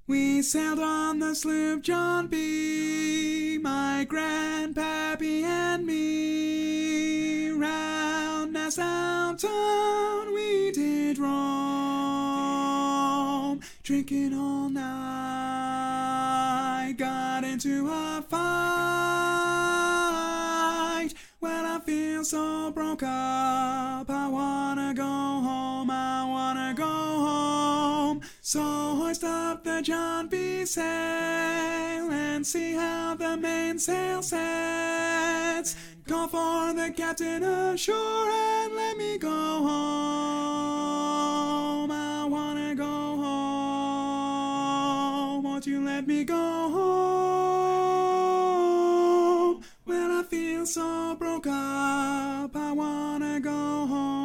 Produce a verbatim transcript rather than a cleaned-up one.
We sailed on the sloop John B, my grandpappy and me. Round Nassau town we did roam, drinking all night. Got into a fight. Well, I feel so broke up. I wanna go home. I wanna go home. So hoist up the John B. sail and see how the mainsail sets. Call for the captain ashore and let me go home. I wanna go home. Won't you let me go home? Well, I feel so broke up. I wanna go home.